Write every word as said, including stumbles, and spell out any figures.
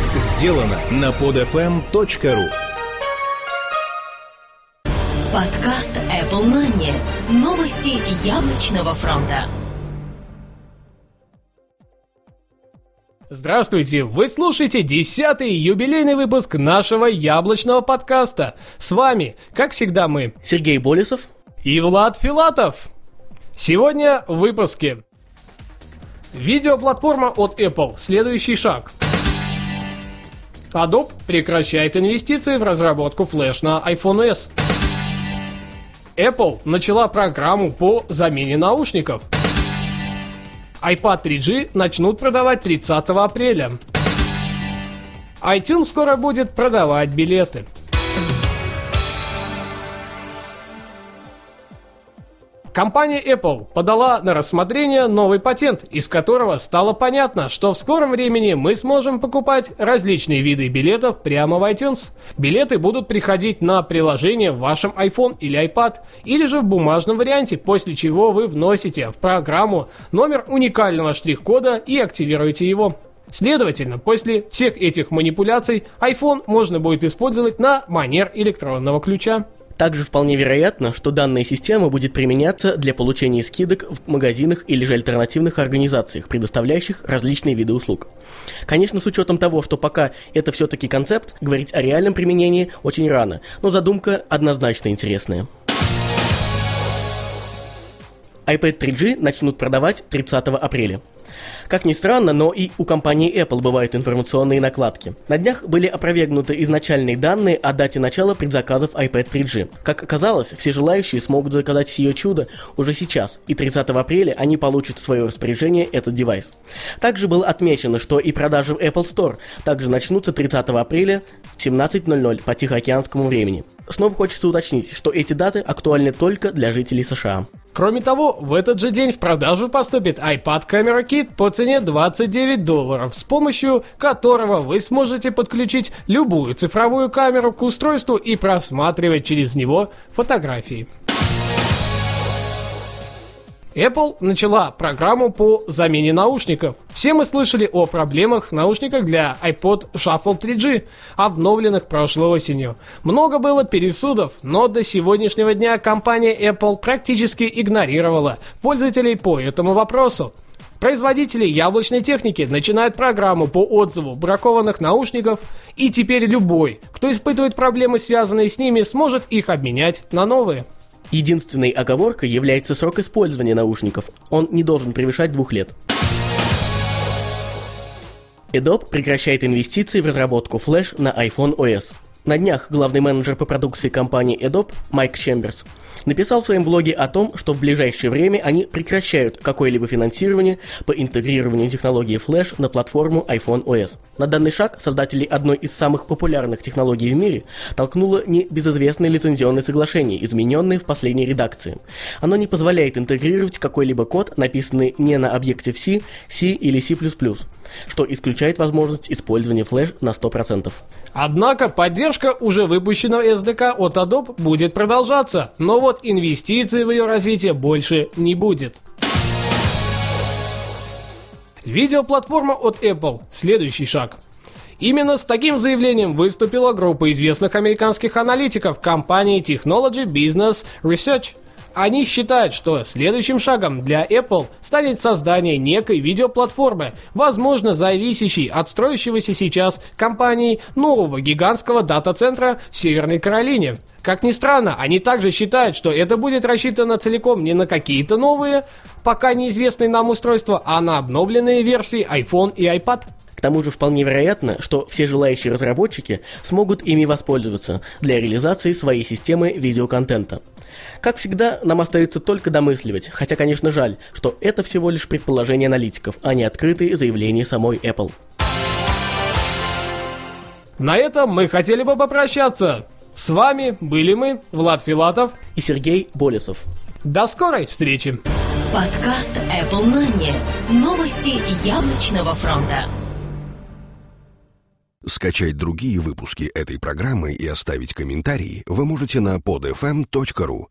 Сделано на под эф эм точка ру. Подкаст Apple Money. Новости яблочного фронта. Здравствуйте! Вы слушаете десятый юбилейный выпуск нашего яблочного подкаста. С вами, как всегда, мы, Сергей Болесов и Влад Филатов. Сегодня в выпуске. Видеоплатформа от Apple. Следующий шаг. Adobe прекращает инвестиции в разработку флеш на iPhone эс. Apple начала программу по замене наушников. iPad три джи начнут продавать тридцатого апреля. iTunes скоро будет продавать билеты. Компания Apple подала на рассмотрение новый патент, из которого стало понятно, что в скором времени мы сможем покупать различные виды билетов прямо в iTunes. Билеты будут приходить на приложение в вашем iPhone или iPad, или же в бумажном варианте, после чего вы вносите в программу номер уникального штрих-кода и активируете его. Следовательно, после всех этих манипуляций iPhone можно будет использовать на манер электронного ключа. Также вполне вероятно, что данная система будет применяться для получения скидок в магазинах или же альтернативных организациях, предоставляющих различные виды услуг. Конечно, с учетом того, что пока это все-таки концепт, говорить о реальном применении очень рано, но задумка однозначно интересная. iPad три джи начнут продавать тридцатого апреля. Как ни странно, но и у компании Apple бывают информационные накладки. На днях были опровергнуты изначальные данные о дате начала предзаказов iPad три джи. Как оказалось, все желающие смогут заказать сие чудо уже сейчас, и тридцатого апреля они получат в свое распоряжение этот девайс. Также было отмечено, что и продажи в Apple Store также начнутся тридцатого апреля в семнадцать ноль ноль по тихоокеанскому времени. Снова хочется уточнить, что эти даты актуальны только для жителей США. Кроме того, в этот же день в продажу поступит iPad Camera Kit по цене двадцать девять долларов, с помощью которого вы сможете подключить любую цифровую камеру к устройству и просматривать через него фотографии. Apple начала программу по замене наушников. Все мы слышали о проблемах в наушниках для iPod Shuffle три джи, обновленных прошлой осенью. Много было пересудов, но до сегодняшнего дня компания Apple практически игнорировала пользователей по этому вопросу. Производители яблочной техники начинают программу по отзыву бракованных наушников, и теперь любой, кто испытывает проблемы, связанные с ними, сможет их обменять на новые. Единственной оговоркой является срок использования наушников. Он не должен превышать двух лет. Adobe прекращает инвестиции в разработку флеш на iPhone о эс. На днях главный менеджер по продукции компании Adobe Майк Чемберс написал в своем блоге о том, что в ближайшее время они прекращают какое-либо финансирование по интегрированию технологии флеш на платформу iPhone о эс. На данный шаг создателей одной из самых популярных технологий в мире толкнуло небезызвестное лицензионное соглашение, измененное в последней редакции. Оно не позволяет интегрировать какой-либо код, написанный не на объекте C, C или C++, что исключает возможность использования флеш на сто процентов. Однако поддержка уже выпущенного эс ди кей от Adobe будет продолжаться, но вот инвестиций в ее развитие больше не будет. Видеоплатформа от Apple. Следующий шаг. Именно с таким заявлением выступила группа известных американских аналитиков компании Technology Business Research. Они считают, что следующим шагом для Apple станет создание некой видеоплатформы, возможно, зависящей от строящегося сейчас компанией нового гигантского дата-центра в Северной Каролине. Как ни странно, они также считают, что это будет рассчитано целиком не на какие-то новые, пока неизвестные нам устройства, а на обновленные версии iPhone и iPad. К тому же вполне вероятно, что все желающие разработчики смогут ими воспользоваться для реализации своей системы видеоконтента. Как всегда, нам остается только домысливать, хотя, конечно, жаль, что это всего лишь предположения аналитиков, а не открытые заявления самой Apple. На этом мы хотели бы попрощаться. С вами были мы, Влад Филатов и Сергей Болесов. До скорой встречи! Подкаст Apple Money. Новости яблочного фронта. Скачать другие выпуски этой программы и оставить комментарии вы можете на под эф эм точка ру.